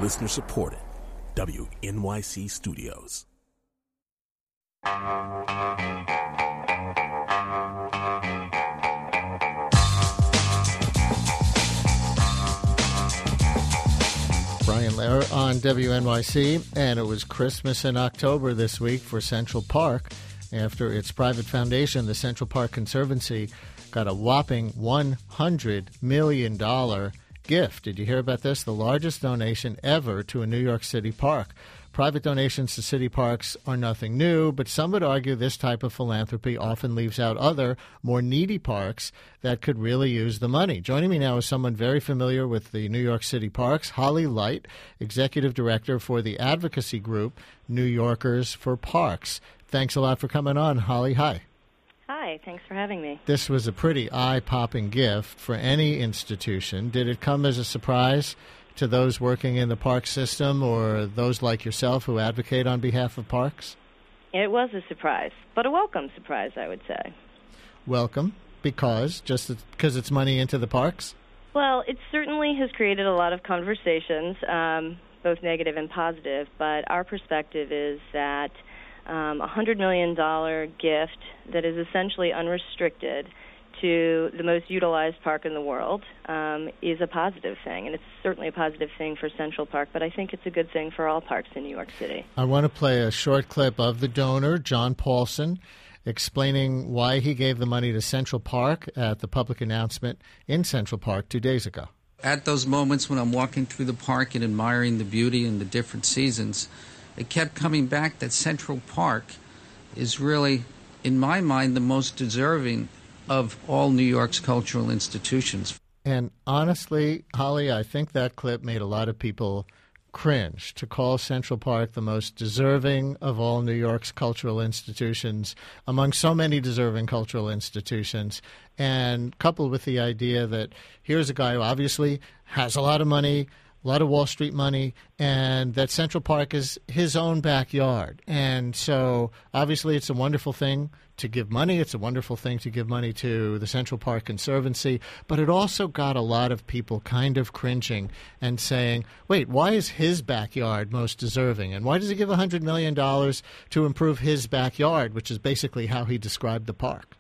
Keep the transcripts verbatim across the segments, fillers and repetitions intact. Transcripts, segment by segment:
Listener supported. W N Y C Studios. Brian Lehrer on W N Y C, and it was Christmas in October this week for Central Park after its private foundation, the Central Park Conservancy, got a whopping one hundred million dollars gift. Did you hear about this? The largest donation ever to a New York City park. Private donations to city parks are nothing new, but some would argue this type of philanthropy often leaves out other, more needy parks that could really use the money. Joining me now is someone very familiar with the New York City parks, Holly Light, Executive Director for the advocacy group New Yorkers for Parks. Thanks a lot for coming on, Holly. Hi. Hi, thanks for having me. This was a pretty eye-popping gift for any institution. Did it come as a surprise to those working in the park system or those like yourself who advocate on behalf of parks? It was a surprise, but a welcome surprise, I would say. Welcome, because? Just because it's money into the parks? Well, it certainly has created a lot of conversations, um, both negative and positive, but our perspective is that um, a one hundred million dollars gift that is essentially unrestricted to the most utilized park in the world um, is a positive thing, and it's certainly a positive thing for Central Park, but I think it's a good thing for all parks in New York City. I want to play a short clip of the donor, John Paulson, explaining why he gave the money to Central Park at the public announcement in Central Park two days ago. At those moments when I'm walking through the park and admiring the beauty and the different seasons, it kept coming back that Central Park is really, in my mind, the most deserving of all New York's cultural institutions. And honestly, Holly, I think that clip made a lot of people cringe. To call Central Park the most deserving of all New York's cultural institutions, among so many deserving cultural institutions, and coupled with the idea that here's a guy who obviously has a lot of money, a lot of Wall Street money, and that Central Park is his own backyard. And so obviously it's a wonderful thing to give money. It's a wonderful thing to give money to the Central Park Conservancy. But it also got a lot of people kind of cringing and saying, wait, why is his backyard most deserving? And why does he give one hundred million dollars to improve his backyard, which is basically how he described the park?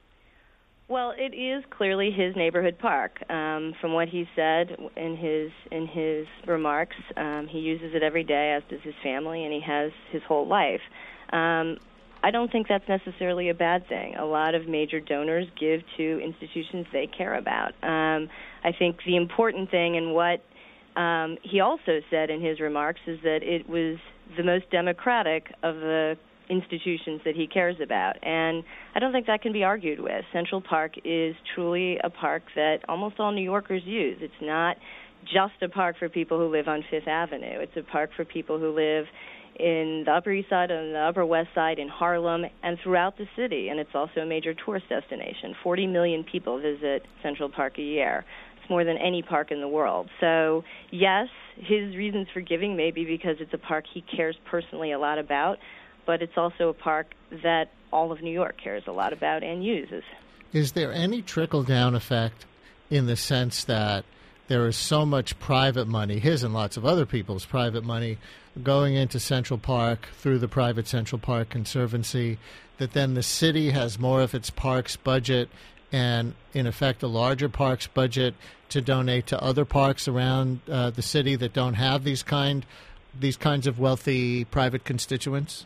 Well, it is clearly his neighborhood park. Um, from what he said in his in his remarks, um, he uses it every day, as does his family, and he has his whole life. Um, I don't think that's necessarily a bad thing. A lot of major donors give to institutions they care about. Um, I think the important thing, and what um, he also said in his remarks, is that it was the most democratic of the institutions that he cares about. And I don't think that can be argued with. Central Park is truly a park that almost all New Yorkers use. It's not just a park for people who live on Fifth Avenue. It's a park for people who live in the Upper East Side and the Upper West Side, in Harlem, and throughout the city. And it's also a major tourist destination. forty million people visit Central Park a year. It's more than any park in the world. So, yes, his reasons for giving may be because it's a park he cares personally a lot about, but it's also a park that all of New York cares a lot about and uses. Is there any trickle-down effect in the sense that there is so much private money, his and lots of other people's private money, going into Central Park through the private Central Park Conservancy, that then the city has more of its parks budget and, in effect, a larger parks budget to donate to other parks around uh, the city that don't have these kind these kinds of wealthy private constituents?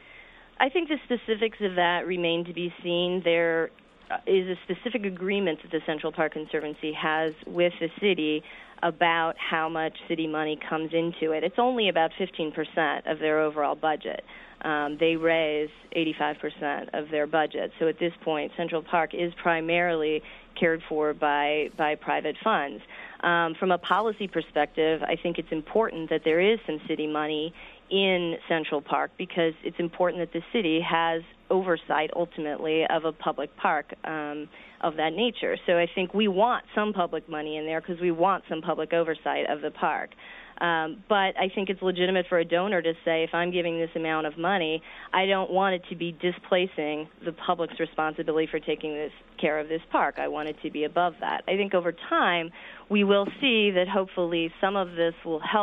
I think the specifics of that remain to be seen. There is a specific agreement that the Central Park Conservancy has with the city about how much city money comes into it. It's only about fifteen percent of their overall budget. Um, they raise eighty-five percent of their budget. So at this point, Central Park is primarily cared for by, by private funds. Um, from a policy perspective, I think it's important that there is some city money in Central Park because it's important that the city has oversight, ultimately, of a public park um, of that nature. So I think we want some public money in there because we want some public oversight of the park. Um, but I think it's legitimate for a donor to say, if I'm giving this amount of money, I don't want it to be displacing the public's responsibility for taking this care of this park. I want it to be above that. I think over time, we will see that hopefully some of this will help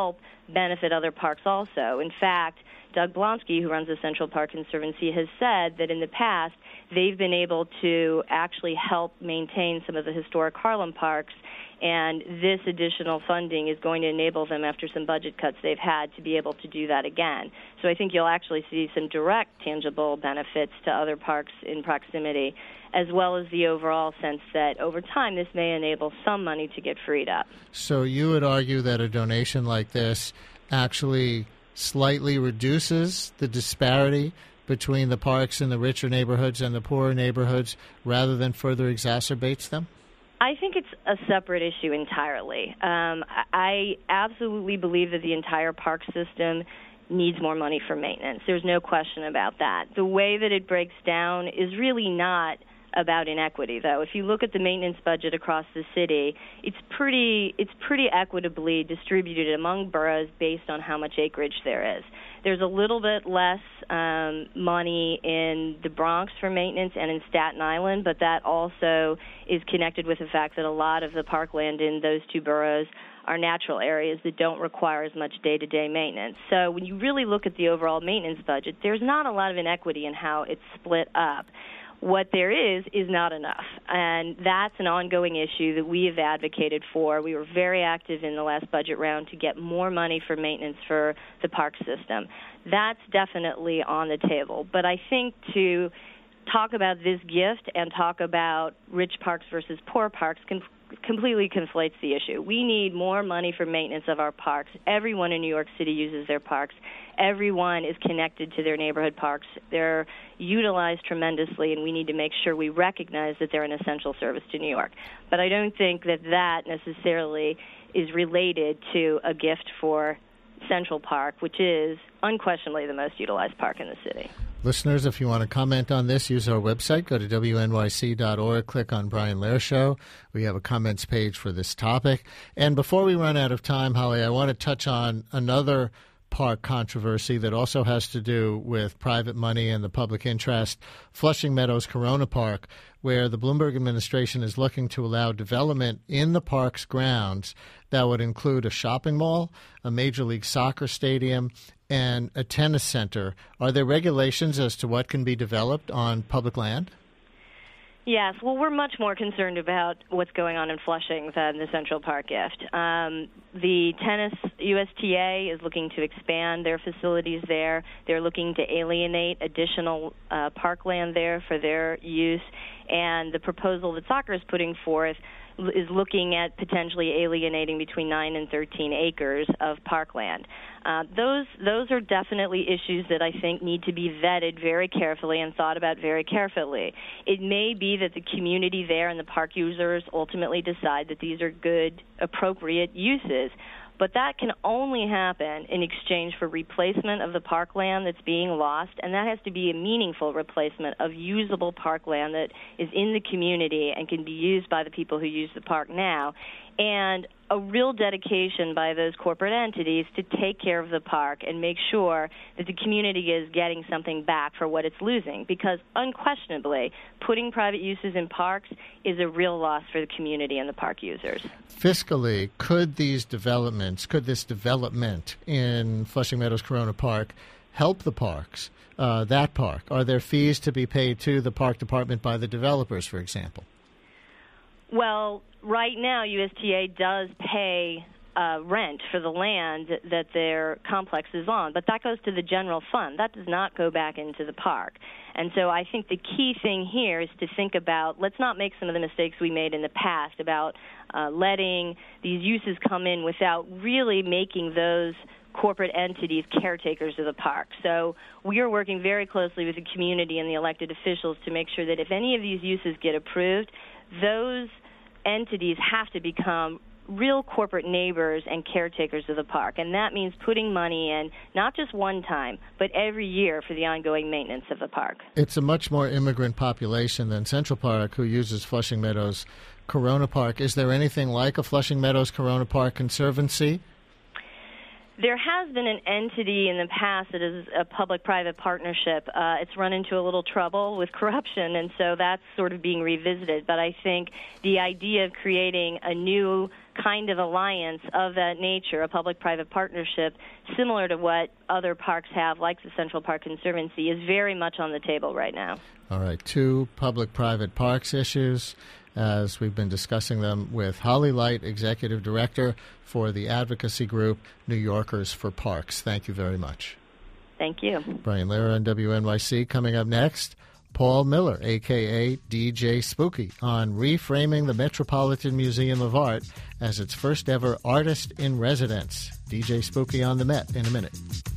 benefit other parks also. In fact, Doug Blonsky, who runs the Central Park Conservancy, has said that in the past they've been able to actually help maintain some of the historic Harlem parks, and this additional funding is going to enable them, after some budget cuts they've had, to be able to do that again. So I think you'll actually see some direct, tangible benefits to other parks in proximity, as well as the overall sense that over time this may enable some money to get freed up. So you would argue that a donation like this actually slightly reduces the disparity between the parks in the richer neighborhoods and the poorer neighborhoods rather than further exacerbates them? I think it's a separate issue entirely. Um, I absolutely believe that the entire park system needs more money for maintenance. There's no question about that. The way that it breaks down is really not about inequity, though. If you look at the maintenance budget across the city, it's pretty it's pretty equitably distributed among boroughs based on how much acreage there is. There's a little bit less um, money in the Bronx for maintenance and in Staten Island, but that also is connected with the fact that a lot of the parkland in those two boroughs are natural areas that don't require as much day-to-day maintenance. So when you really look at the overall maintenance budget, there's not a lot of inequity in how it's split up. What there is is not enough, and that's an ongoing issue that we have advocated for. We were very active in the last budget round to get more money for maintenance for the park system. That's definitely on the table. But I think to talk about this gift and talk about rich parks versus poor parks can completely conflates the issue. We need more money for maintenance of our parks. Everyone in New York City uses their parks. Everyone is connected to their neighborhood parks. They're utilized tremendously, and we need to make sure we recognize that they're an essential service to New York. But I don't think that that necessarily is related to a gift for Central Park, which is unquestionably the most utilized park in the city. Listeners, if you want to comment on this, use our website. Go to W N Y C dot org, click on Brian Lehrer Show. We have a comments page for this topic. And before we run out of time, Holly, I want to touch on another park controversy that also has to do with private money and the public interest, Flushing Meadows Corona Park, where the Bloomberg administration is looking to allow development in the park's grounds that would include a shopping mall, a Major League Soccer stadium, and a tennis center. Are there regulations as to what can be developed on public land? Yes. Well, we're much more concerned about what's going on in Flushing than the Central Park gift. Um, the tennis U S T A is looking to expand their facilities there. They're looking to alienate additional uh, parkland there for their use. And the proposal that soccer is putting forth is looking at potentially alienating between nine and thirteen acres of parkland. Uh, those those are definitely issues that I think need to be vetted very carefully and thought about very carefully. It may be that the community there and the park users ultimately decide that these are good, appropriate uses. But that can only happen in exchange for replacement of the parkland that's being lost, and that has to be a meaningful replacement of usable parkland that is in the community and can be used by the people who use the park now, and a real dedication by those corporate entities to take care of the park and make sure that the community is getting something back for what it's losing, because unquestionably, putting private uses in parks is a real loss for the community and the park users. Fiscally, could these developments, could this development in Flushing Meadows Corona Park help the parks, uh, that park? Are there fees to be paid to the park department by the developers, for example? Well, right now, U S T A does pay uh, rent for the land that their complex is on, but that goes to the general fund. That does not go back into the park. And so I think the key thing here is to think about, let's not make some of the mistakes we made in the past about uh, letting these uses come in without really making those corporate entities caretakers of the park. So we are working very closely with the community and the elected officials to make sure that if any of these uses get approved, those entities have to become real corporate neighbors and caretakers of the park. And that means putting money in, not just one time, but every year for the ongoing maintenance of the park. It's a much more immigrant population than Central Park who uses Flushing Meadows Corona Park. Is there anything like a Flushing Meadows Corona Park Conservancy? There has been an entity in the past that is a public-private partnership. Uh, it's run into a little trouble with corruption, and so that's sort of being revisited. But I think the idea of creating a new kind of alliance of that nature, a public-private partnership, similar to what other parks have, like the Central Park Conservancy, is very much on the table right now. All right, two public-private parks issues, as we've been discussing them with Holly Light, Executive Director for the advocacy group New Yorkers for Parks. Thank you very much. Thank you. Brian Lehrer on W N Y C. Coming up next, Paul Miller, a k a. D J Spooky, on reframing the Metropolitan Museum of Art as its first ever artist in residence. D J Spooky on the Met in a minute.